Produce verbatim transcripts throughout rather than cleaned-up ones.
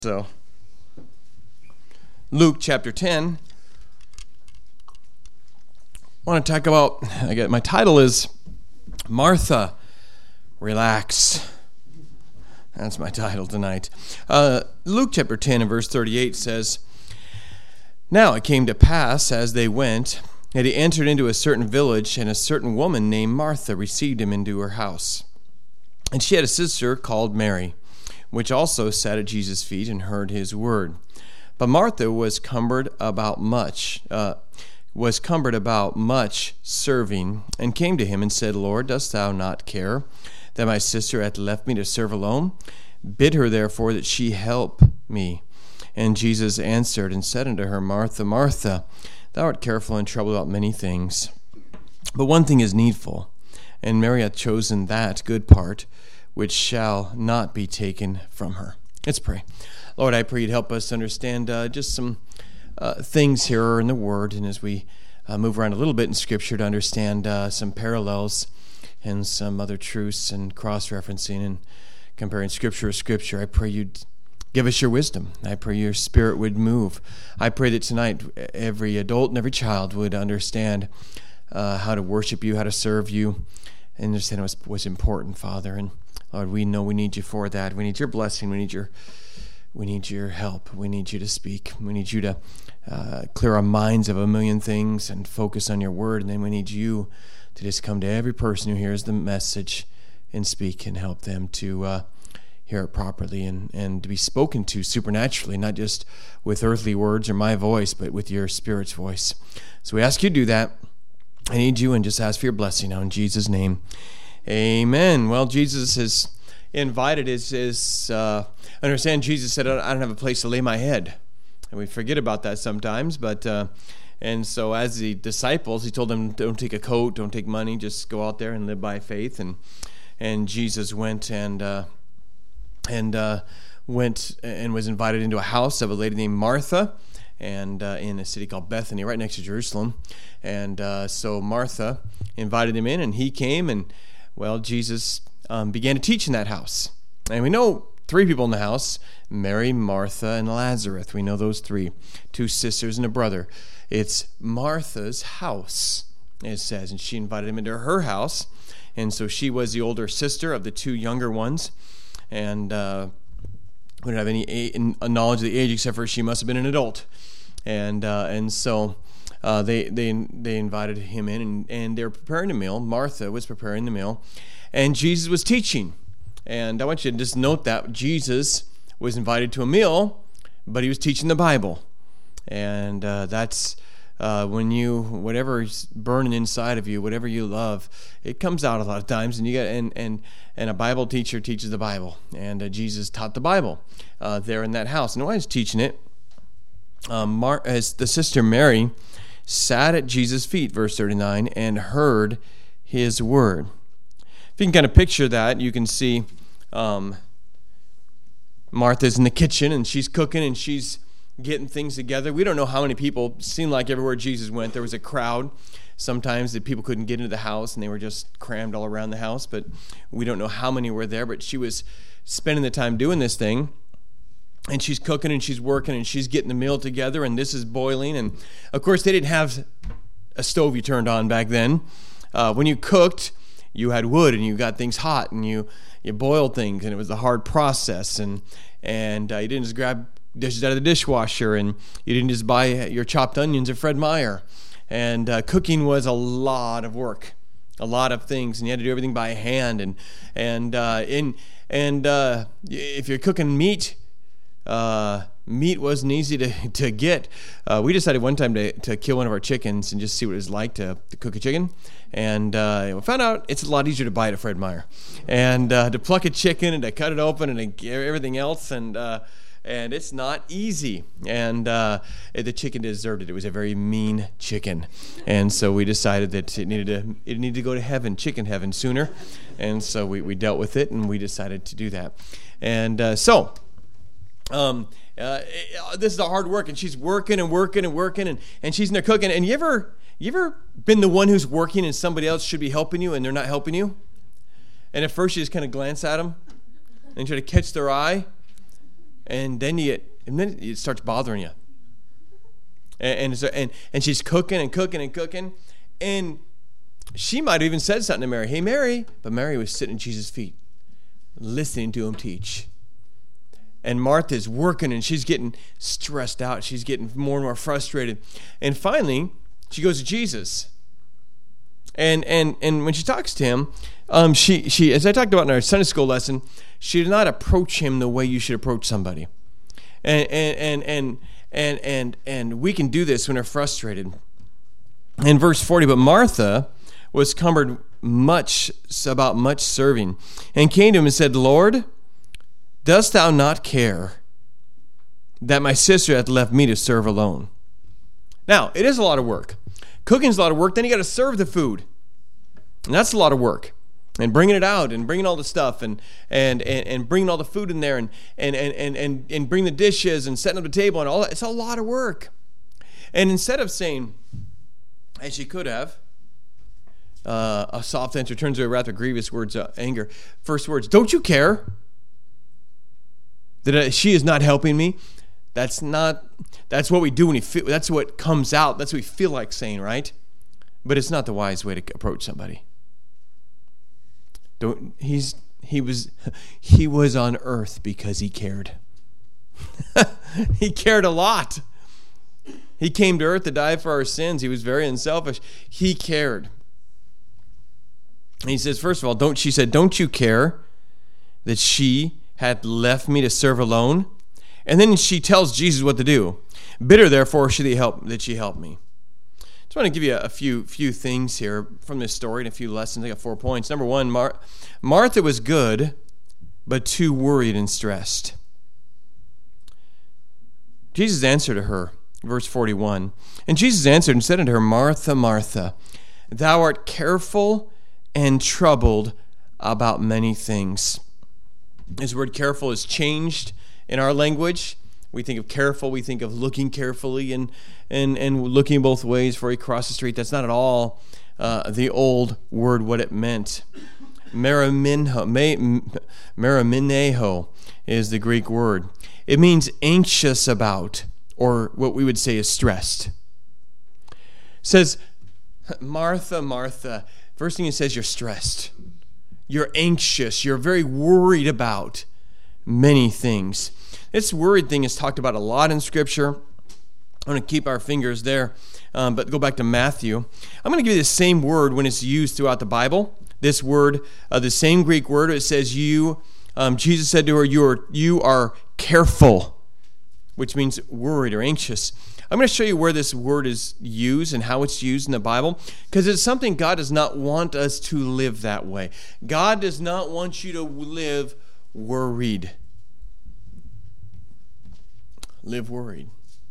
So, Luke chapter ten. I want to talk about, I get, my title is Martha, Relax. That's my title tonight. Uh, Luke chapter ten and verse thirty-eight says, "Now it came to pass as they went, that he entered into a certain village, and a certain woman named Martha received him into her house. And she had a sister called Mary, which also sat at Jesus' feet and heard his word. But Martha was cumbered about much, uh, was cumbered about much serving, and came to him and said, Lord, dost thou not care that my sister hath left me to serve alone? Bid her therefore that she help me. And Jesus answered and said unto her, Martha, Martha, thou art careful and troubled about many things, but one thing is needful, and Mary hath chosen that good part, which shall not be taken from her." Let's pray. Lord, I pray you'd help us understand uh, just some uh, things here in the Word, and as we uh, move around a little bit in Scripture to understand uh, some parallels and some other truths and cross-referencing and comparing Scripture with Scripture, I pray you'd give us your wisdom. I pray your Spirit would move. I pray that tonight every adult and every child would understand uh, how to worship you, how to serve you, and understand what's, what's important, Father. And Lord, we know we need you for that. We need your blessing. We need your we need your help. We need you to speak. We need you to uh, clear our minds of a million things and focus on your word. And then we need you to just come to every person who hears the message and speak and help them to uh, hear it properly and, and to be spoken to supernaturally, not just with earthly words or my voice, but with your Spirit's voice. So we ask you to do that. I need you, and just ask for your blessing now in Jesus' name. Amen. Well, Jesus has invited his, his uh, understand Jesus said, I don't have a place to lay my head. And we forget about that sometimes. But uh, and so as the disciples, he told them, don't take a coat, don't take money, just go out there and live by faith. And and Jesus went and uh, and uh, went and was invited into a house of a lady named Martha, and uh, in a city called Bethany, right next to Jerusalem. And uh, so Martha invited him in, and he came, and well, Jesus um, began to teach in that house. And we know three people in the house, Mary, Martha, and Lazarus. We know those three, two sisters and a brother. It's Martha's house, it says, and she invited him into her house. And so she was the older sister of the two younger ones, and uh, we don't have any a- knowledge of the age except for she must have been an adult. And uh, and so uh, they they they invited him in, and, and they were preparing a meal. Martha was preparing the meal, and Jesus was teaching. And I want you to just note that Jesus was invited to a meal, but he was teaching the Bible. And uh, that's uh, when you, whatever's burning inside of you, whatever you love, it comes out a lot of times. And you get and and and a Bible teacher teaches the Bible, and uh, Jesus taught the Bible uh, there in that house. And while he was teaching it, Um, Mar- as the sister Mary sat at Jesus' feet, verse thirty-nine, and heard his word. If you can kind of picture that, you can see um, Martha's in the kitchen, and she's cooking, and she's getting things together. We don't know how many people. It seemed like everywhere Jesus went, there was a crowd. Sometimes the people couldn't get into the house, and they were just crammed all around the house, but we don't know how many were there. But she was spending the time doing this thing. And she's cooking and she's working and she's getting the meal together, and this is boiling. And of course, they didn't have a stove you turned on back then. Uh, when you cooked, you had wood and you got things hot and you, you boiled things, and it was a hard process. And and uh, you didn't just grab dishes out of the dishwasher, and you didn't just buy your chopped onions at Fred Meyer. And uh, cooking was a lot of work, a lot of things, and you had to do everything by hand. And and uh, in and uh, if you're cooking meat. Uh, meat wasn't easy to, to get. Uh, we decided one time to, to kill one of our chickens and just see what it was like to, to cook a chicken. And uh, we found out it's a lot easier to buy it at Fred Meyer. And uh, to pluck a chicken and to cut it open and to everything else. And uh, and it's not easy. And uh, the chicken deserved it. It was a very mean chicken. And so we decided that it needed to, it needed to go to heaven, chicken heaven, sooner. And so we, we dealt with it, and we decided to do that. And uh, so... Um, uh, this is a hard work, and she's working and working and working, and, and she's in there cooking. And you ever, you ever been the one who's working and somebody else should be helping you and they're not helping you? And at first you just kind of glance at them and try to catch their eye, and then you get, and then it starts bothering you. And and, so, and and she's cooking and cooking and cooking, and she might have even said something to Mary. Hey, Mary, but Mary was sitting at Jesus' feet, listening to him teach. And Martha's working, and she's getting stressed out. She's getting more and more frustrated. And finally, she goes to Jesus. And and and when she talks to him, um, she she as I talked about in our Sunday school lesson, she did not approach him the way you should approach somebody. And and and and and and, and we can do this when we're frustrated. In verse forty, but Martha was cumbered much about much serving, and came to him and said, Lord, dost thou not care that my sister hath left me to serve alone? Now, it is a lot of work. Cooking's a lot of work. Then you got to serve the food. And that's a lot of work. And bringing it out and bringing all the stuff and and, and, and bringing all the food in there and and, and, and, and and bring the dishes and setting up the table and all that. It's a lot of work. And instead of saying, as she could have, uh, a soft answer turns to a wrath of grievous words, uh, anger. First words, don't you care that she is not helping me? That's not, that's what we do when we feel, that's what comes out. That's what we feel like saying, right? But it's not the wise way to approach somebody. Don't, he's, he was, he was on earth because he cared. He cared a lot. He came to earth to die for our sins. He was very unselfish. He cared. He says, first of all, don't, she said, don't you care that she had left me to serve alone? And then she tells Jesus what to do. Bitter, therefore, should he help that she help me. I just want to give you a few few things here from this story and a few lessons. I got four points. Number one, Mar- Martha was good, but too worried and stressed. Jesus answered to her, verse forty-one. And Jesus answered and said unto her, Martha, Martha, thou art careful and troubled about many things. This word careful is changed in our language. We think of careful, we think of looking carefully and and, and looking both ways before you cross the street. That's not at all uh, the old word, what it meant. Meraminho, meramineo is the Greek word. It means anxious about, or what we would say is stressed. It says, Martha, Martha, first thing it says, you're stressed. You're anxious. You're very worried about many things. This worried thing is talked about a lot in Scripture. I'm going to keep our fingers there, um, but go back to Matthew. I'm going to give you the same word when it's used throughout the Bible. This word, uh, the same Greek word, it says you, um, Jesus said to her, you are, you are careful, which means worried or anxious. I'm going to show you where this word is used and how it's used in the Bible, because it's something God does not want us to live that way. God does not want you to live worried. Live worried.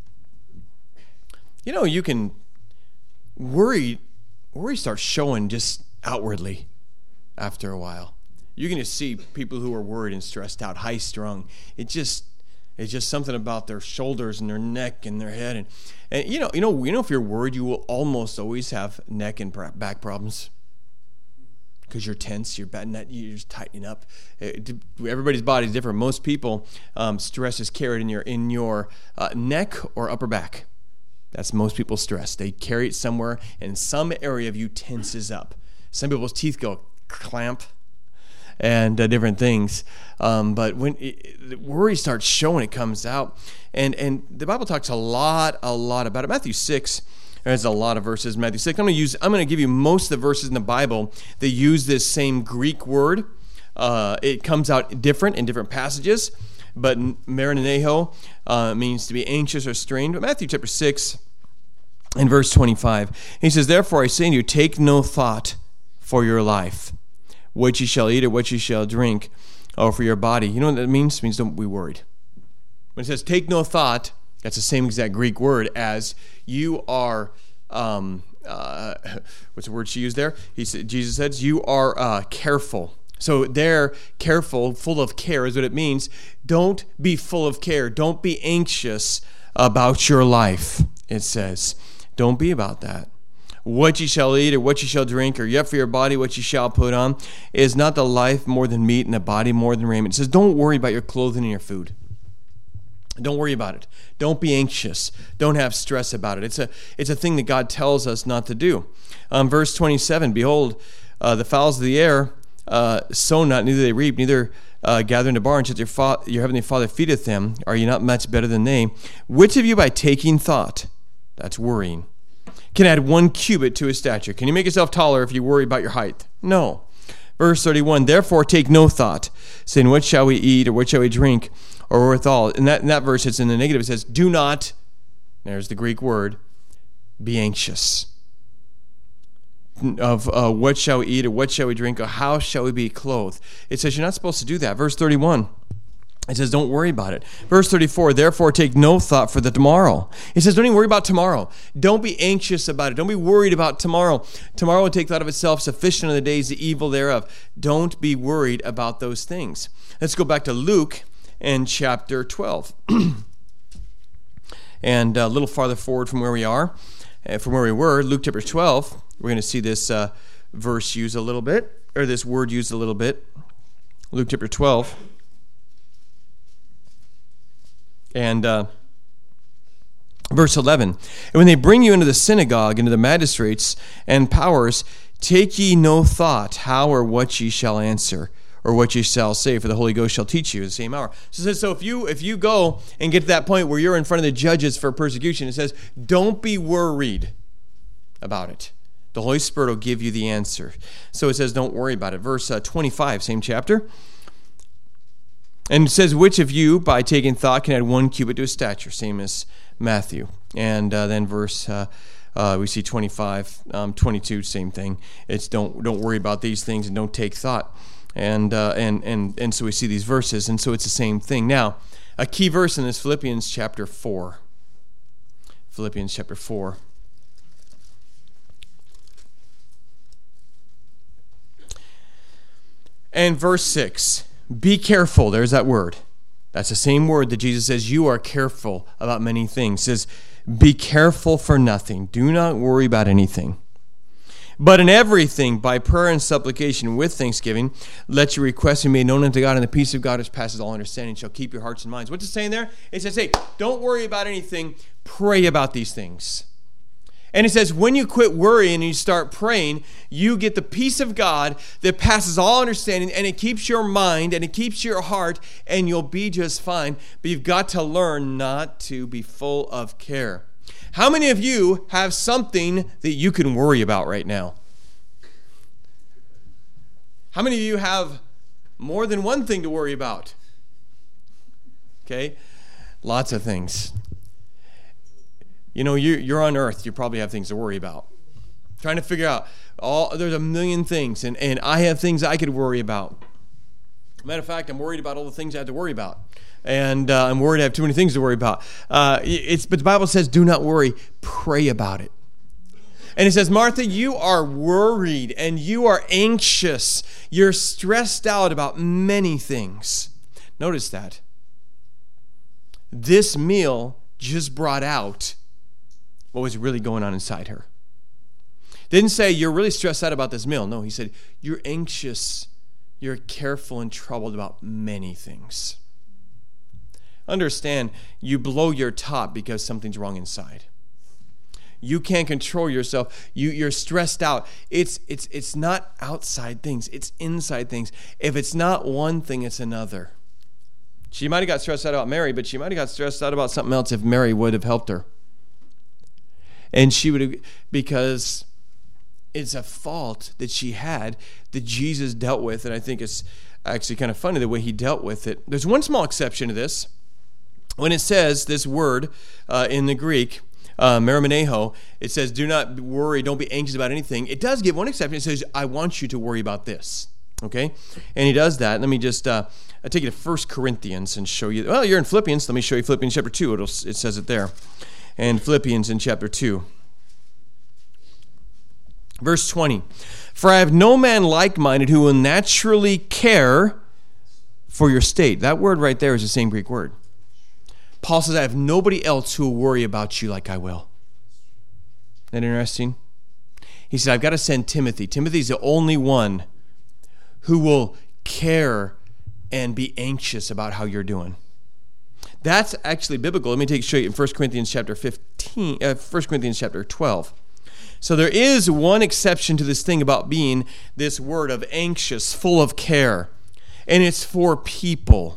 You know, you can worry, worry starts showing just outwardly after a while. You can just see people who are worried and stressed out, high-strung. It just It's just something about their shoulders and their neck and their head, and, and you know, you know, you know, if you're worried, you will almost always have neck and back problems because you're tense, you're bad, you're just tightening up. Everybody's body is different. Most people, um, stress is carried in your in your uh, neck or upper back. That's most people's stress. They carry it somewhere, and some area of you tenses up. Some people's teeth go clamp. And uh, different things, um, but when it, worry starts showing, it comes out, and and the Bible talks a lot, a lot about it. Matthew six, there's a lot of verses. Matthew six. I'm going to use. I'm going to give you most of the verses in the Bible that use this same Greek word. Uh, it comes out different in different passages, but meraneho uh, means to be anxious or strained. But Matthew chapter six, in verse twenty-five, he says, "Therefore I say to you, take no thought for your life, what you shall eat or what you shall drink, or for your body." You know what that means? It means don't be worried. When it says take no thought, that's the same exact Greek word as you are, um, uh, what's the word she used there? He said, Jesus says, you are uh, careful. So there, careful, full of care is what it means. Don't be full of care. Don't be anxious about your life, it says. Don't be about that. What ye shall eat, or what ye shall drink, or yet for your body what ye shall put on, is not the life more than meat, and the body more than raiment. It says, don't worry about your clothing and your food. Don't worry about it. Don't be anxious. Don't have stress about it. It's a it's a thing that God tells us not to do. Um, verse twenty-seven, behold, uh, the fowls of the air uh, sow not, neither they reap, neither uh, gather into barns, yet your, fa- your heavenly Father feedeth them. Are you not much better than they? Which of you by taking thought, that's worrying, can add one cubit to his stature? Can you make yourself taller if you worry about your height? No. Verse thirty-one, therefore take no thought, saying, what shall we eat, or what shall we drink, or withal? In that, in that verse, it's in the negative. It says, do not, there's the Greek word, be anxious. Of uh, what shall we eat, or what shall we drink, or how shall we be clothed? It says you're not supposed to do that. Verse thirty-one, it says don't worry about it. Verse thirty-four, therefore take no thought for the tomorrow. It says don't even worry about tomorrow. Don't be anxious about it. Don't be worried about tomorrow. Tomorrow will take thought of itself. Sufficient are the days, the evil thereof. Don't be worried about those things. Let's go back to Luke and chapter twelve. And a little farther forward from where we are, uh, from where we were, Luke chapter twelve, we're going to see this uh, verse used a little bit, or this word used a little bit. Luke chapter twelve. And uh, verse eleven. And when they bring you into the synagogue, into the magistrates and powers, take ye no thought how or what ye shall answer, or what ye shall say, for the Holy Ghost shall teach you in the same hour. So it says, so if you if you go and get to that point where you're in front of the judges for persecution, it says, don't be worried about it. The Holy Spirit will give you the answer. So it says, don't worry about it. Verse uh, twenty-five, same chapter. And it says, which of you, by taking thought, can add one cubit to his stature? Same as Matthew. And uh, then verse, uh, uh, we see twenty-five, um, twenty-two, same thing. It's don't don't worry about these things and don't take thought. And uh, and and and so we see these verses, and so it's the same thing. Now, a key verse in this, Philippians chapter four. Philippians chapter four. And verse six, be careful. There's that word. That's the same word that Jesus says, you are careful about many things. It says, be careful for nothing. Do not worry about anything. But in everything, by prayer and supplication with thanksgiving, let your requests be made known unto God, and the peace of God which passes all understanding shall keep your hearts and minds. What's it saying there? It says, hey, don't worry about anything. Pray about these things. And it says, when you quit worrying and you start praying, you get the peace of God that passes all understanding, and it keeps your mind and it keeps your heart, and you'll be just fine. But you've got to learn not to be full of care. How many of you have something that you can worry about right now? How many of you have more than one thing to worry about? Okay, lots of things. You know, you, you're on earth, you probably have things to worry about. Trying to figure out, all there's a million things, and, and I have things I could worry about. Matter of fact, I'm worried about all the things I have to worry about. And uh, I'm worried I have too many things to worry about. Uh, it's, but the Bible says, do not worry, pray about it. And it says, Martha, you are worried and you are anxious. You're stressed out about many things. Notice that. This meal just brought out what was really going on inside her. Didn't say, you're really stressed out about this meal. No, he said, you're anxious, you're careful and troubled about many things. Understand, you blow your top because something's wrong inside. You can't control yourself. You, you're stressed out. It's, it's, it's not outside things. It's inside things. If it's not one thing, it's another. She might have got stressed out about Mary, but she might have got stressed out about something else if Mary would have helped her. And she would have, because it's a fault that she had that Jesus dealt with, and I think it's actually kind of funny the way he dealt with it. There's one small exception to this. When it says this word uh, in the Greek, uh, marimeneho, it says, do not worry, don't be anxious about anything. It does give one exception. It says, I want you to worry about this. Okay? And he does that. Let me just uh, take you to First Corinthians and show you. Well, you're in Philippians. Let me show you Philippians chapter two. It'll, it says it there. And Philippians in chapter two. Verse twenty. For I have no man like-minded who will naturally care for your state. That word right there is the same Greek word. Paul says, I have nobody else who will worry about you like I will. Isn't that interesting? He said, I've got to send Timothy. Timothy's the only one who will care and be anxious about how you're doing. That's actually biblical. Let me take show you in First Corinthians chapter fifteen, uh, First Corinthians chapter twelve. So there is one exception to this thing about being this word of anxious, full of care, and it's for people.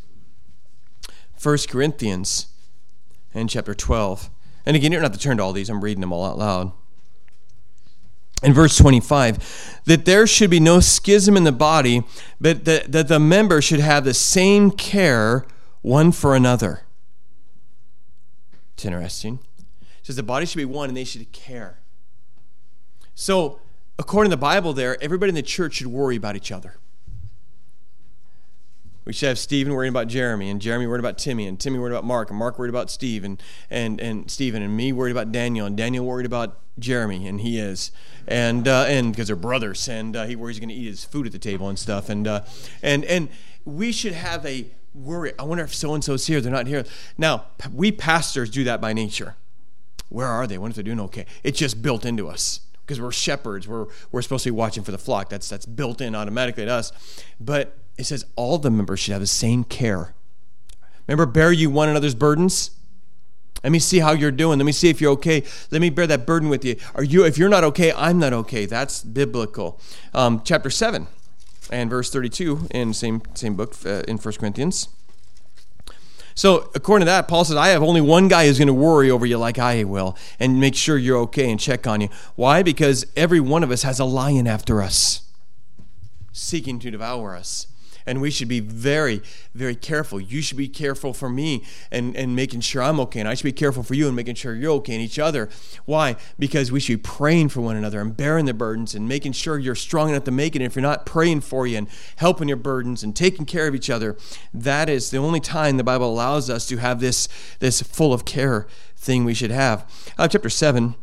First Corinthians and chapter twelve. And again, you don't have to turn to all these. I'm reading them all out loud. In verse twenty-five, that there should be no schism in the body, but that, that the members should have the same care one for another. It's interesting. It says the body should be one and they should care. So, according to the Bible there, everybody in the church should worry about each other. We should have Stephen worrying about Jeremy, and Jeremy worried about Timmy, and Timmy worried about Mark, and Mark worried about Steve, and, and, and Stephen, and me worried about Daniel, and Daniel worried about Jeremy, and he is. And uh, and because they're brothers, and uh, he worries he's going to eat his food at the table and stuff. And uh, and and we should have a worry. I wonder if so-and-so's here. They're not here. Now, we pastors do that by nature. Where are they? What if they're doing okay? It's just built into us. Because we're shepherds. We're we're supposed to be watching for the flock. That's that's built in automatically to us. But it says all the members should have the same care. Remember, bear you one another's burdens? Let me see how you're doing. Let me see if you're okay. Let me bear that burden with you. Are you? If you're not okay, I'm not okay. That's biblical. Um, chapter seven and verse thirty-two in same same book uh, in First Corinthians. So according to that, Paul says, I have only one guy who's going to worry over you like I will and make sure you're okay and check on you. Why? Because every one of us has a lion after us, seeking to devour us. And we should be very, very careful. You should be careful for me and, and making sure I'm okay. And I should be careful for you and making sure you're okay and each other. Why? Because we should be praying for one another and bearing the burdens and making sure you're strong enough to make it. And if you're not praying for you and helping your burdens and taking care of each other, that is the only time the Bible allows us to have this, this full of care thing we should have. Uh, chapter seven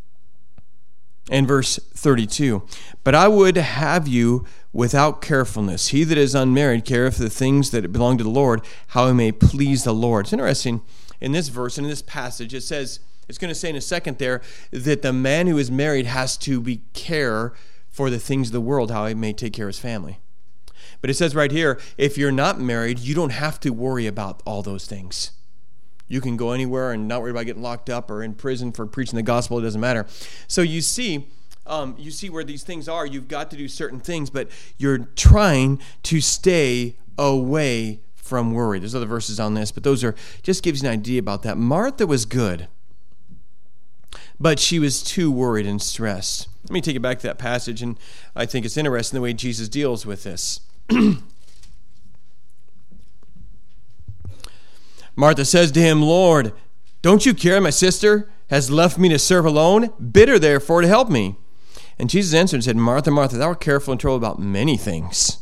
and verse thirty-two. But I would have you without carefulness. He that is unmarried careth for the things that belong to the Lord, how he may please the Lord. It's interesting in this verse and in this passage, it says, it's going to say in a second there, that the man who is married has to be care for the things of the world, how he may take care of his family. But it says right here, if you're not married, you don't have to worry about all those things. You can go anywhere and not worry about getting locked up or in prison for preaching the gospel. It doesn't matter. So you see, um, you see where these things are. You've got to do certain things, but you're trying to stay away from worry. There's other verses on this, but those are just gives you an idea about that. Martha was good, but she was too worried and stressed. Let me take it back to that passage, and I think it's interesting the way Jesus deals with this. Martha says to him, Lord, don't you care my sister has left me to serve alone? Bid her therefore to help me. And Jesus answered and said, Martha, Martha, thou art careful and troubled about many things.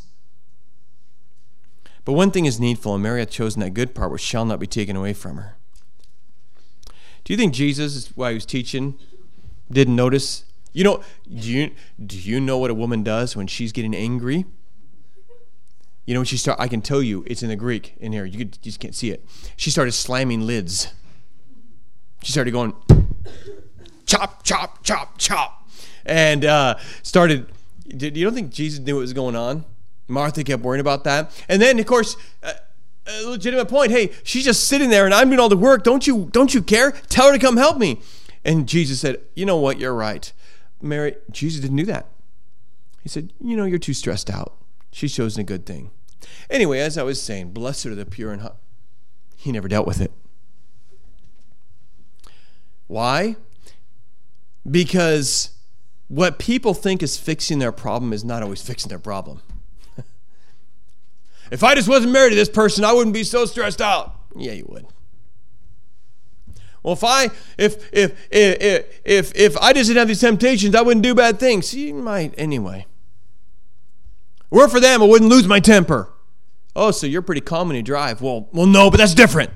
But one thing is needful, and Mary hath chosen that good part which shall not be taken away from her. Do you think Jesus, while he was teaching, didn't notice? You know, do you, do you know what a woman does when she's getting angry? You know, when she start, I can tell you, it's in the Greek in here. You, could, you just can't see it. She started slamming lids. She started going, chop, chop, chop, chop. And uh, started, did, you don't think Jesus knew what was going on? Martha kept worrying about that. And then, of course, uh, a legitimate point. Hey, she's just sitting there and I'm doing all the work. Don't you, don't you care? Tell her to come help me. And Jesus said, you know what? You're right. Mary, Jesus didn't do that. He said, you know, you're too stressed out. She's chosen a good thing. Anyway, as I was saying, blessed are the pure in heart. He never dealt with it. Why? Because what people think is fixing their problem is not always fixing their problem. If I just wasn't married to this person, I wouldn't be so stressed out. Yeah, you would. Well, if I if if if if if I just didn't have these temptations, I wouldn't do bad things. You might anyway. Were for them, I wouldn't lose my temper. Oh, so you're pretty calm when you drive. Well, well, no, but that's different.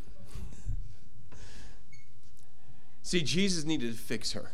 See, Jesus needed to fix her.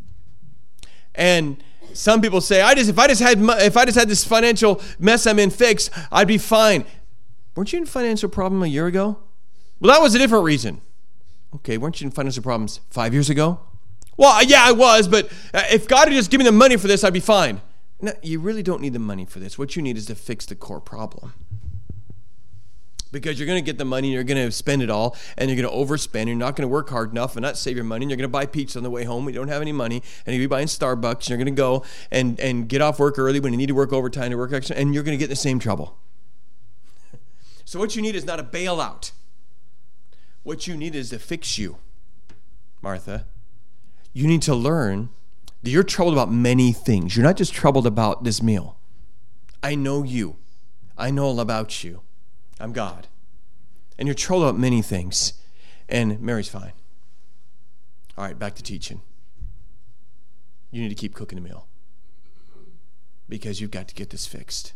And some people say, I just if I just had if I just had this financial mess I'm in fixed, I'd be fine. Weren't you in a financial problem a year ago? Well, that was a different reason. Okay, weren't you in financial problems five years ago? Well, yeah, I was, but if God had just given me the money for this, I'd be fine. No, you really don't need the money for this. What you need is to fix the core problem. Because you're going to get the money and you're going to spend it all, and you're going to overspend, and you're not going to work hard enough and not save your money, and you're going to buy pizza on the way home when you don't have any money, and you're buying Starbucks, and you're going to go and, and get off work early when you need to work overtime to work extra, and you're going to get in the same trouble. So what you need is not a bailout. What you need is to fix you, Martha. You need to learn that you're troubled about many things. You're not just troubled about this meal. I know you. I know all about you. I'm God. And you're troubled about many things. And Mary's fine. All right, back to teaching. You need to keep cooking a meal. Because you've got to get this fixed.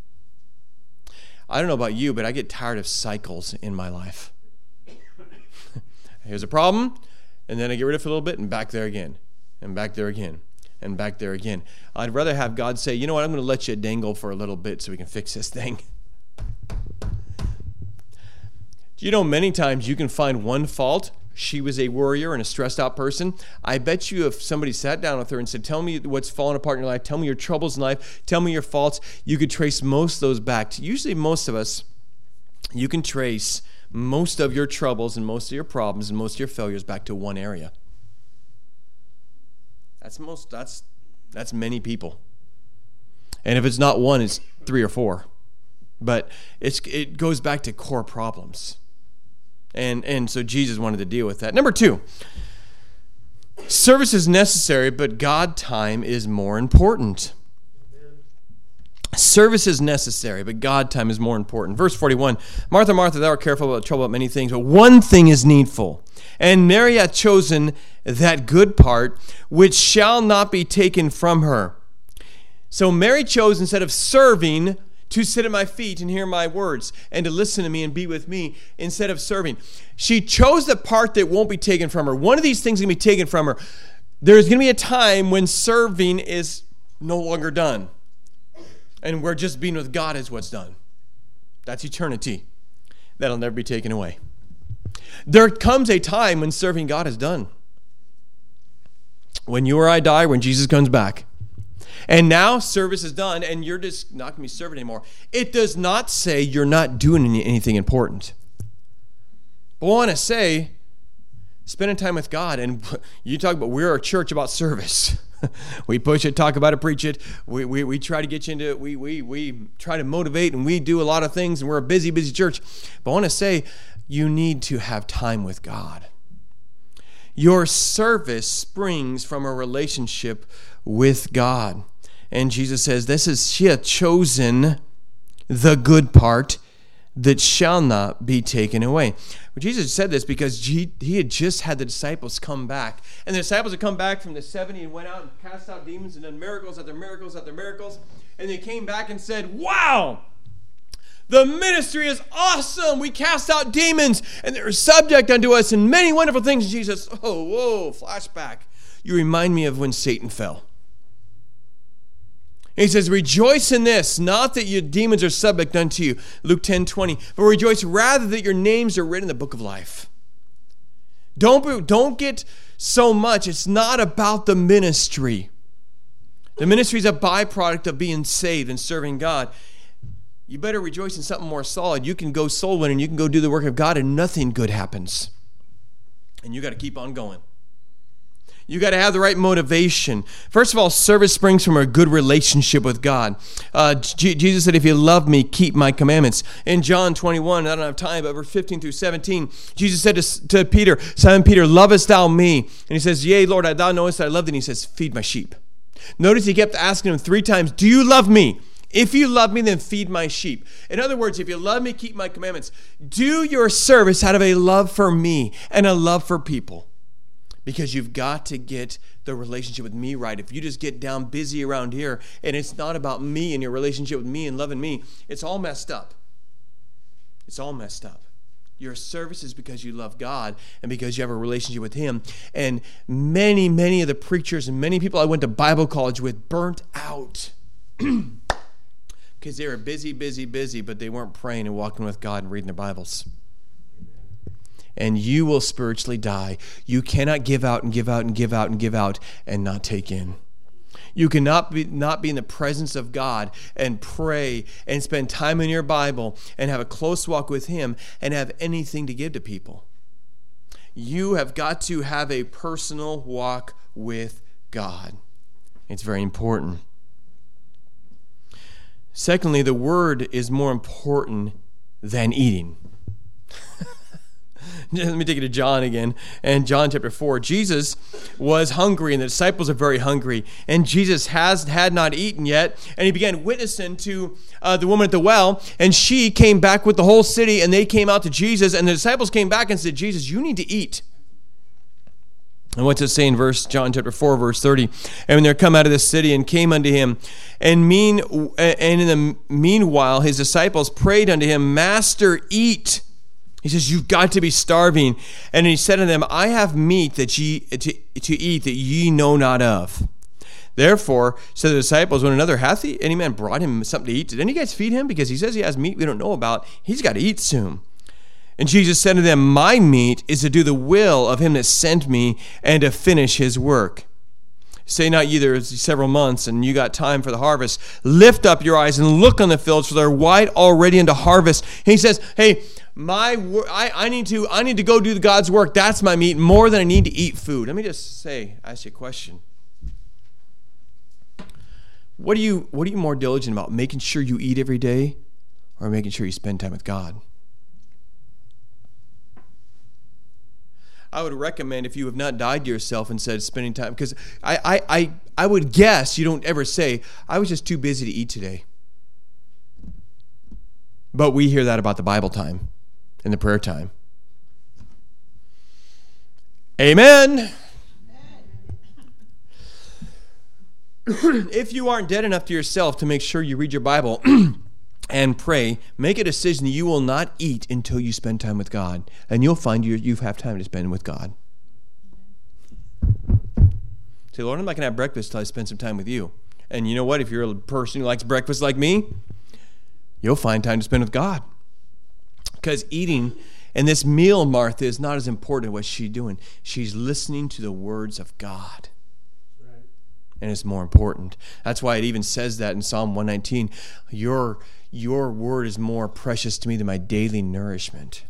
I don't know about you, but I get tired of cycles in my life. Here's a problem, and then I get rid of it for a little bit, and back there again, and back there again, and back there again. I'd rather have God say, you know what, I'm going to let you dangle for a little bit so we can fix this thing. Do you know many times you can find one fault? She was a worrier and a stressed out person. I bet you if somebody sat down with her and said, tell me what's falling apart in your life, tell me your troubles in life, tell me your faults, you could trace most of those back to, usually most of us, you can trace most of your troubles and most of your problems and most of your failures back to one area. That's most, that's, that's many people. And if it's not one, it's three or four. But it's, it goes back to core problems. And, and so Jesus wanted to deal with that. Number two, service is necessary, but God time is more important. Service is necessary, but God time is more important. Verse forty-one, Martha, Martha, thou art careful about trouble about many things, but one thing is needful. And Mary hath chosen that good part, which shall not be taken from her. So Mary chose, instead of serving, to sit at my feet and hear my words, and to listen to me and be with me, instead of serving. She chose the part that won't be taken from her. One of these things is going to be taken from her. There's going to be a time when serving is no longer done. And we're just being with God is what's done. That's eternity. That'll never be taken away. There comes a time when serving God is done. When you or I die, when Jesus comes back. And now service is done, and you're just not going to be serving anymore. It does not say you're not doing anything important. But I want to say, spending time with God, and you talk about, we're a church about service. We push it, talk about it, preach it. We, we we try to get you into it. We, we, we try to motivate, and we do a lot of things, and we're a busy, busy church. But I want to say, you need to have time with God. Your service springs from a relationship with God. And Jesus says, this is, she hath chosen the good part that shall not be taken away. Well, Jesus said this because he, he had just had the disciples come back. And the disciples had come back from the seventy and went out and cast out demons and done miracles after miracles after miracles. And they came back and said, wow, the ministry is awesome. We cast out demons and they were subject unto us and many wonderful things. And Jesus, oh, whoa, flashback. You remind me of when Satan fell. He says, rejoice in this, not that your demons are subject unto you, Luke ten twenty, but rejoice rather that your names are written in the book of life. Don't, be, don't get so much. It's not about the ministry. The ministry is a byproduct of being saved and serving God. You better rejoice in something more solid. You can go soul winning, you can go do the work of God, and nothing good happens. And you got to keep on going. You got to have the right motivation. First of all, service springs from a good relationship with God. Uh, G- Jesus said, if you love me, keep my commandments. In John twenty-one, I don't have time, but verse fifteen through seventeen, Jesus said to, to Peter, Simon Peter, lovest thou me? And he says, yea, Lord, thou knowest that I love thee. And he says, feed my sheep. Notice he kept asking him three times, do you love me? If you love me, then feed my sheep. In other words, if you love me, keep my commandments. Do your service out of a love for me and a love for people. Because you've got to get the relationship with me right. If you just get down busy around here and it's not about me and your relationship with me and loving me, it's all messed up. It's all messed up. Your service is because you love God and because you have a relationship with Him. And many, many of the preachers and many people I went to Bible college with burnt out because they were busy, busy, busy, but they weren't praying and walking with God and reading their Bibles. And you will spiritually die. You cannot give out and give out and give out and give out and not take in. You cannot be, not be in the presence of God and pray and spend time in your Bible and have a close walk with Him and have anything to give to people. You have got to have a personal walk with God. It's very important. Secondly, the Word is more important than eating. Let me take you to John again. And John chapter four. Jesus was hungry, and the disciples are very hungry. And Jesus has had not eaten yet. And he began witnessing to uh, the woman at the well. And she came back with the whole city, and they came out to Jesus. And the disciples came back and said, Jesus, you need to eat. And what's it say in verse John chapter four, verse thirty? And when they come out of the city and came unto him, and mean and in the meanwhile his disciples prayed unto him, Master, eat. He says, you've got to be starving. And he said unto them, I have meat that ye to, to eat that ye know not of. Therefore said the disciples one another, hath he, any man brought him something to eat? Did any guys feed him? Because he says he has meat we don't know about. He's got to eat soon. And Jesus said to them, my meat is to do the will of him that sent me and to finish his work. Say not ye there is several months and you got time for the harvest. Lift up your eyes and look on the fields, for they're white already unto harvest. And he says, hey, my I, I need to I need to go do God's work. That's my meat more than I need to eat food. Let me just say, ask you a question. What are you what are you more diligent about? Making sure you eat every day or making sure you spend time with God? I would recommend, if you have not died to yourself and said spending time, because I, I, I, I would guess you don't ever say, I was just too busy to eat today. But we hear that about the Bible time and the prayer time. Amen. If you aren't dead enough to yourself to make sure you read your Bible and pray, make a decision that you will not eat until you spend time with God. And you'll find you you have time to spend with God. Say, Lord, I'm not going to have breakfast till I spend some time with you. And you know what? If you're a person who likes breakfast like me, you'll find time to spend with God. Because eating and this meal, Martha, is not as important as what she's doing. She's listening to the words of God. Right. And it's more important. That's why it even says that in Psalm one nineteen. Your Your word is more precious to me than my daily nourishment.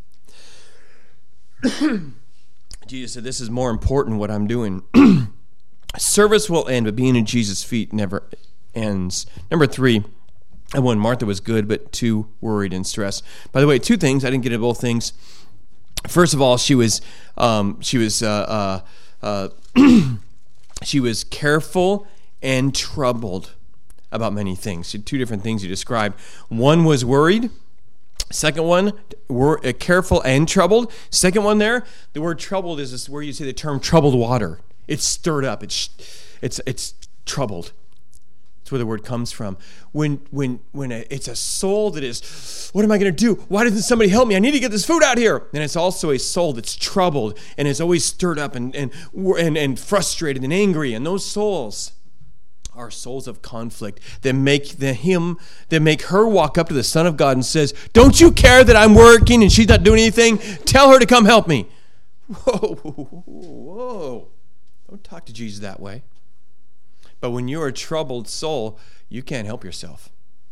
Jesus said, this is more important what I'm doing. Service will end, but being at Jesus' feet never ends. Number three, and one, Martha was good, but too worried and stressed. By the way, two things. I didn't get into both things. First of all, she was um, she was uh, uh, uh, she was careful and troubled about many things. Two different things you described. One was worried. Second one, were careful and troubled. Second one there, the word troubled is this where you say the term troubled water. It's stirred up. It's it's it's troubled. That's where the word comes from. When when when a, it's a soul that is, what am I going to do? Why doesn't somebody help me? I need to get this food out here. And it's also a soul that's troubled and is always stirred up and and and, and frustrated and angry. And those souls are souls of conflict that make the him that make her walk up to the Son of God and says, don't you care that I'm working and she's not doing anything? Tell her to come help me. Whoa, whoa. Don't talk to Jesus that way. But when you're a troubled soul, you can't help yourself.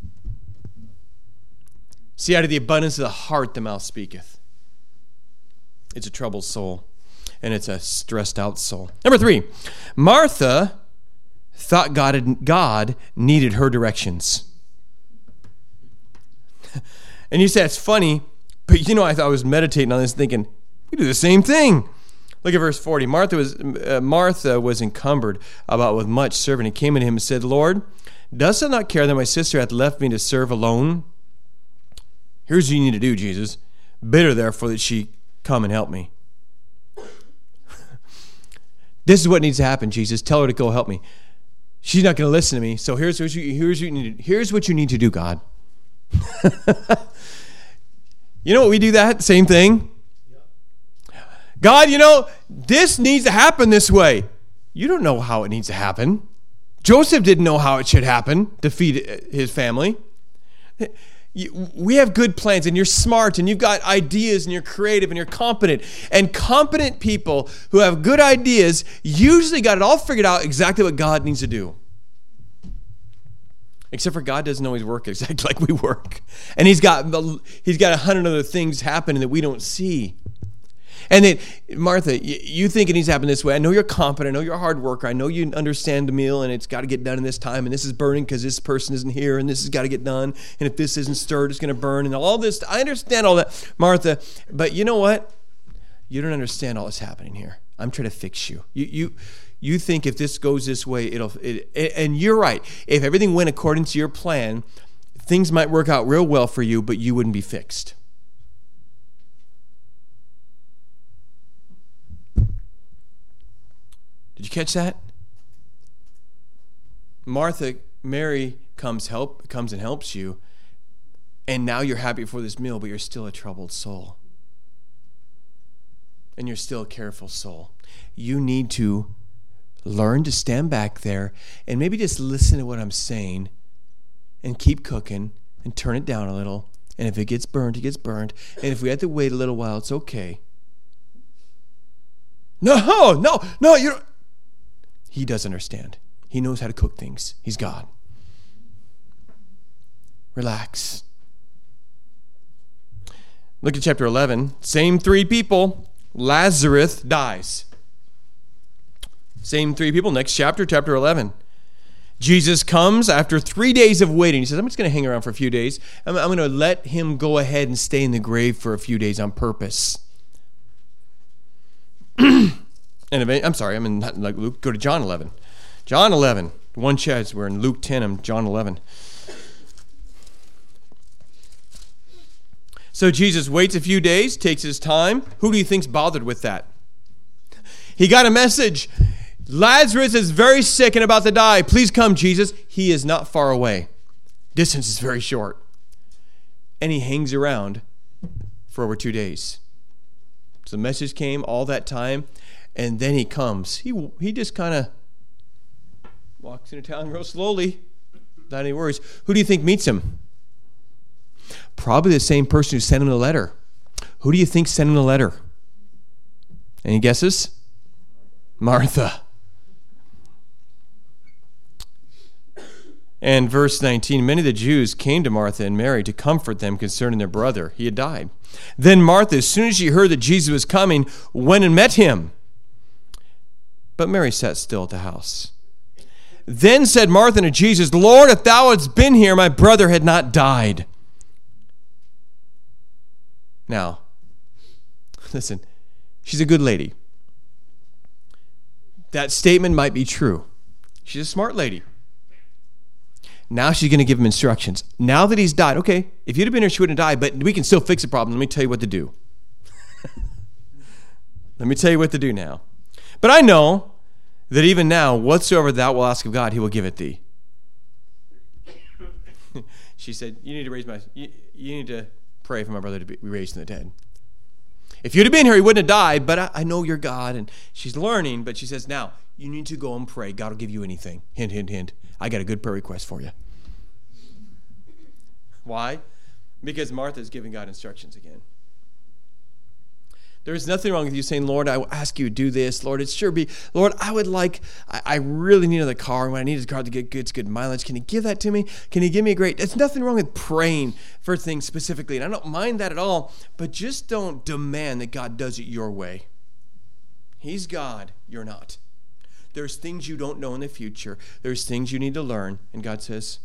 See, out of the abundance of the heart, the mouth speaketh. It's a troubled soul, and it's a stressed out soul. Number three, Martha thought God, had, God needed her directions. And you say, it's funny, but you know, I thought I was meditating on this thinking, we do the same thing. Look at verse forty. Martha was uh, Martha was encumbered about with much serving. He came to him and said, Lord, dost thou not care that my sister hath left me to serve alone? Here's what you need to do, Jesus. Bid her therefore that she come and help me. This is what needs to happen, Jesus. Tell her to go help me. She's not going to listen to me. So here's, here's, here's, what you need to, here's what you need to do, God. You know what we do that? Same thing. God, you know, this needs to happen this way. You don't know how it needs to happen. Joseph didn't know how it should happen to feed his family. We have good plans, and you're smart, and you've got ideas, and you're creative, and you're competent. And competent people who have good ideas usually got it all figured out exactly what God needs to do. Except for God doesn't always work exactly like we work. And he's got he's got a hundred other things happening that we don't see. And then, Martha, you think it needs to happen this way. I know you're competent. I know you're a hard worker. I know you understand the meal, and it's got to get done in this time. And this is burning because this person isn't here, and this has got to get done. And if this isn't stirred, it's going to burn. And all this, I understand all that, Martha. But you know what? You don't understand all that's happening here. I'm trying to fix you. You, you, you think if this goes this way, it'll. It, it, and you're right. If everything went according to your plan, things might work out real well for you, but you wouldn't be fixed. Did you catch that? Martha, Mary comes help comes and helps you, and now you're happy for this meal, but you're still a troubled soul. And you're still a careful soul. You need to learn to stand back there and maybe just listen to what I'm saying and keep cooking and turn it down a little. And if it gets burned, it gets burned. And if we have to wait a little while, it's okay. No, no, no, you don't. He does understand. He knows how to cook things. He's God. Relax. Look at chapter eleven. Same three people. Lazarus dies. Same three people. Next chapter, chapter eleven. Jesus comes after three days of waiting. He says, I'm just going to hang around for a few days. I'm, I'm going to let him go ahead and stay in the grave for a few days on purpose. And I'm sorry, I'm in like Luke. Go to John eleven. John eleven. One chapter. We're in Luke ten. I'm John eleven. So Jesus waits a few days, takes his time. Who do you think's bothered with that? He got a message. Lazarus is very sick and about to die. Please come, Jesus. He is not far away. Distance is very short. And he hangs around for over two days. So the message came all that time. And then he comes. He he just kind of walks into town real slowly, without any worries. Who do you think meets him? Probably the same person who sent him the letter. Who do you think sent him the letter? Any guesses? Martha. And verse nineteen, many of the Jews came to Martha and Mary to comfort them concerning their brother. He had died. Then Martha, as soon as she heard that Jesus was coming, went and met him. But Mary sat still at the house. Then said Martha to Jesus, Lord, if thou hadst been here, my brother had not died. Now, listen, she's a good lady. That statement might be true. She's a smart lady. Now she's going to give him instructions. Now that he's died, okay, if you'd have been here, she wouldn't have died, but we can still fix the problem. Let me tell you what to do. Let me tell you what to do now. But I know that even now, whatsoever thou wilt ask of God, he will give it thee. She said, you need to raise my, you, you need to pray for my brother to be raised from the dead. If you'd have been here, he wouldn't have died, but I, I know you're God. And she's learning, but she says, now, you need to go and pray. God will give you anything. Hint, hint, hint. I got a good prayer request for you. Why? Because Martha's giving God instructions again. There's nothing wrong with you saying, Lord, I will ask you to do this. Lord, it sure be. Lord, I would like, I, I really need another car. And when I need a car to get good, good mileage, can you give that to me? Can you give me a great, there's nothing wrong with praying for things specifically. And I don't mind that at all. But just don't demand that God does it your way. He's God. You're not. There's things you don't know in the future. There's things you need to learn. And God says,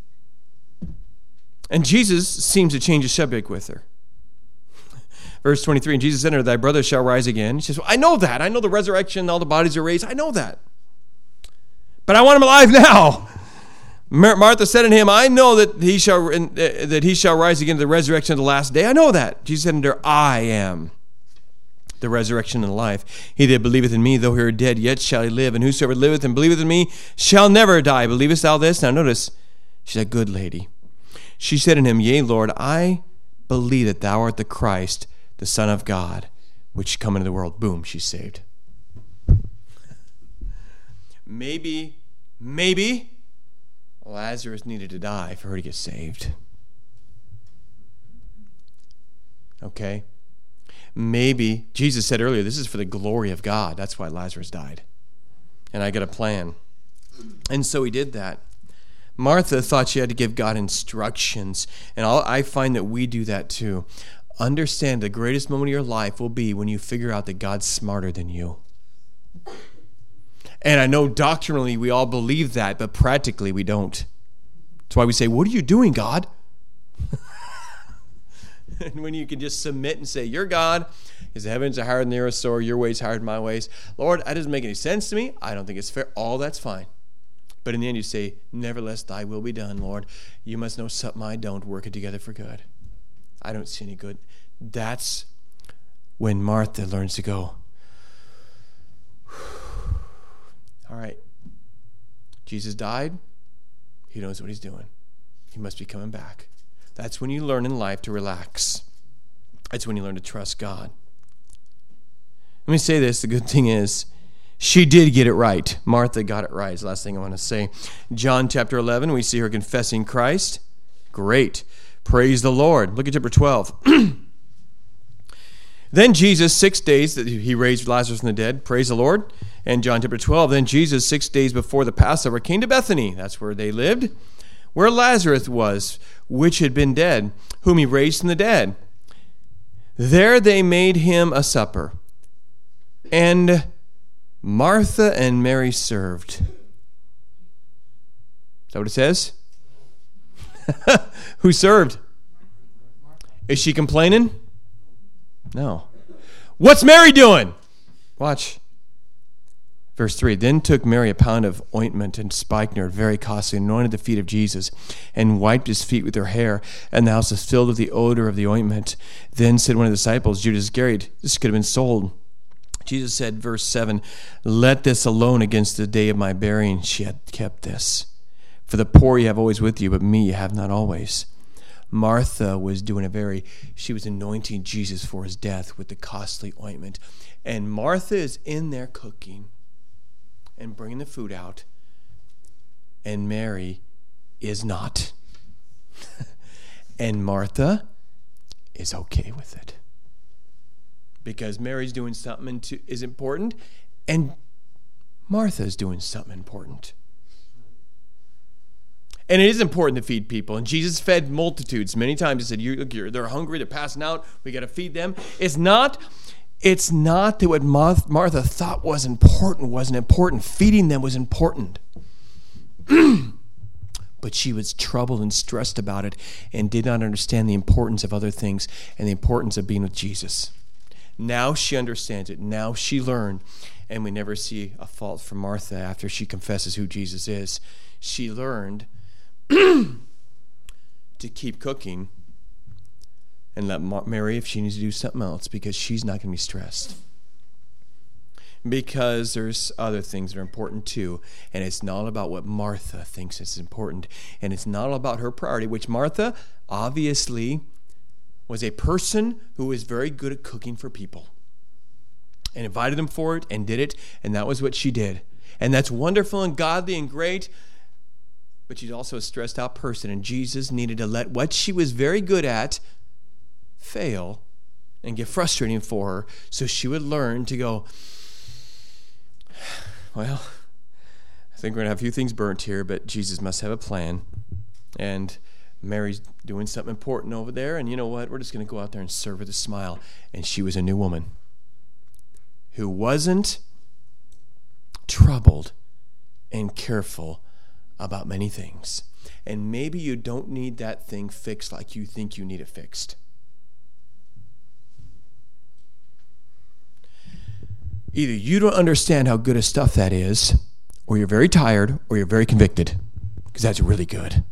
and Jesus seems to change the subject with her. Verse twenty-three, and Jesus said unto her, thy brother shall rise again. She says, well, I know that. I know the resurrection, all the bodies are raised. I know that. But I want him alive now. Martha said unto him, I know that he shall that he shall rise again to the resurrection of the last day. I know that. Jesus said unto her, I am the resurrection and the life. He that believeth in me, though he were dead, yet shall he live. And whosoever liveth and believeth in me shall never die. Believest thou this? Now notice, she's a good lady. She said unto him, yea, Lord, I believe that thou art the Christ, the Son of God, which come into the world. Boom, she's saved. Maybe, maybe Lazarus needed to die for her to get saved. Okay? Maybe, Jesus said earlier, this is for the glory of God. That's why Lazarus died. And I got a plan. And so he did that. Martha thought she had to give God instructions, and I'll, I find that we do that too. Understand the greatest moment of your life will be when you figure out that God's smarter than you. And I know doctrinally we all believe that, but practically we don't. That's why we say, what are you doing, God? And when you can just submit and say, you're God, His heavens are higher than the earth, so are your ways higher than my ways. Lord, that doesn't make any sense to me. I don't think it's fair. All that's fine. But in the end you say, nevertheless, thy will be done, Lord. You must know something I don't, work it together for good. I don't see any good. That's when Martha learns to go, all right, Jesus died. He knows what He's doing. He must be coming back. That's when you learn in life to relax. That's when you learn to trust God. Let me say this. The good thing is, she did get it right. Martha got it right is the last thing I want to say. John chapter eleven, we see her confessing Christ. Great. Praise the Lord. Look at chapter twelve. Then Jesus, six days, that He raised Lazarus from the dead. Praise the Lord. And John chapter twelve, then Jesus, six days before the Passover, came to Bethany. That's where they lived. Where Lazarus was, which had been dead, whom He raised from the dead. There they made Him a supper. And Martha and Mary served. Is that what it says? Who served? Is she complaining? No. What's Mary doing? Watch. Verse three, then took Mary a pound of ointment and spikenard, very costly, and anointed the feet of Jesus, and wiped His feet with her hair, and the house was filled with the odor of the ointment. Then said one of the disciples, Judas Iscariot, this could have been sold. Jesus said, verse seven, let this alone against the day of my burying. She had kept this. For the poor you have always with you, but me you have not always. Martha was doing a very, she was anointing Jesus for His death with the costly ointment. And Martha is in there cooking and bringing the food out. And Mary is not. And Martha is okay with it. Because Mary's doing something to, is important, and Martha's doing something important. And it is important to feed people. And Jesus fed multitudes many times. He said, you, look, you're, they're hungry, they're passing out, we got to feed them. It's not, it's not that what Martha thought was important wasn't important. Feeding them was important. But she was troubled and stressed about it and did not understand the importance of other things and the importance of being with Jesus. Now she understands it. Now she learned. And we never see a fault from Martha after she confesses who Jesus is. She learned to keep cooking and let Mary, if she needs to do something else, because she's not going to be stressed. Because there's other things that are important too. And it's not about what Martha thinks is important. And it's not about her priority, which Martha obviously was a person who was very good at cooking for people and invited them for it and did it, and that was what she did. And that's wonderful and godly and great, but she's also a stressed out person, and Jesus needed to let what she was very good at fail and get frustrating for her so she would learn to go, well, I think we're going to have a few things burnt here, but Jesus must have a plan. And Mary's doing something important over there, and you know what? We're just going to go out there and serve with a smile. And she was a new woman who wasn't troubled and careful about many things. And maybe you don't need that thing fixed like you think you need it fixed. Either you don't understand how good a stuff that is, or you're very tired, or you're very convicted, because that's really good.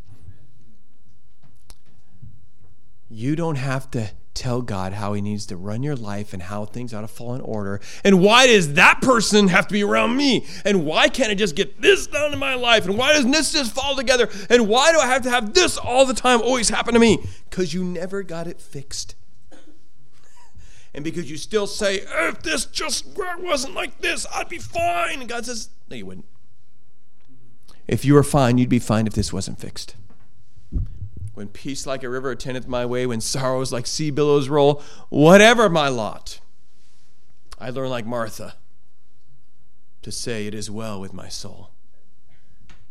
You don't have to tell God how He needs to run your life and how things ought to fall in order. And why does that person have to be around me? And why can't I just get this done in my life? And why doesn't this just fall together? And why do I have to have this all the time always happen to me? Because you never got it fixed. And because you still say, if this just wasn't like this, I'd be fine. And God says, no, you wouldn't. If you were fine, you'd be fine if this wasn't fixed. When peace like a river attendeth my way, when sorrows like sea billows roll, whatever my lot, I learn like Martha to say, it is well with my soul.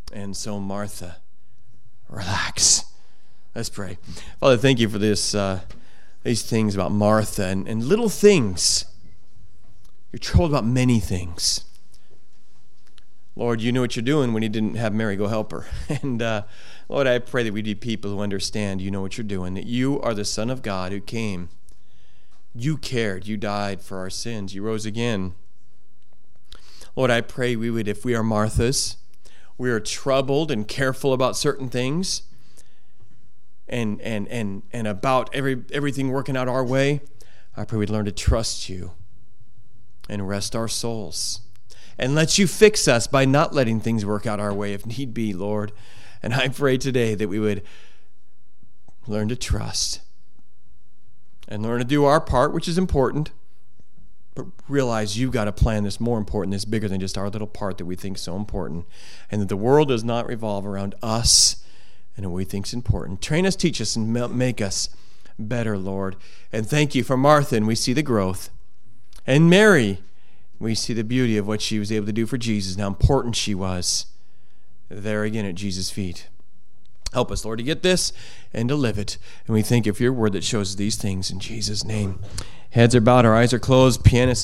And so, Martha, relax. Let's pray. Father, thank you for this, uh, these things about Martha and, and little things. You're troubled about many things. Lord, you knew what you're doing when you didn't have Mary go help her. And uh, Lord, I pray that we be people who understand you know what you're doing, that you are the Son of God who came. You cared. You died for our sins. You rose again. Lord, I pray we would, if we are Marthas, we are troubled and careful about certain things and and and and about every everything working out our way, I pray we'd learn to trust you and rest our souls and let you fix us by not letting things work out our way if need be, Lord. And I pray today that we would learn to trust and learn to do our part, which is important, but realize you've got a plan that's more important, that's bigger than just our little part that we think is so important, and that the world does not revolve around us and what we think is important. Train us, teach us, and make us better, Lord. And thank you for Martha, and we see the growth. And Mary, we see the beauty of what she was able to do for Jesus and how important she was there again at Jesus' feet. Help us, Lord, to get this and to live it. And we thank you for your word that shows these things in Jesus' name. Heads are bowed, our eyes are closed. Pianist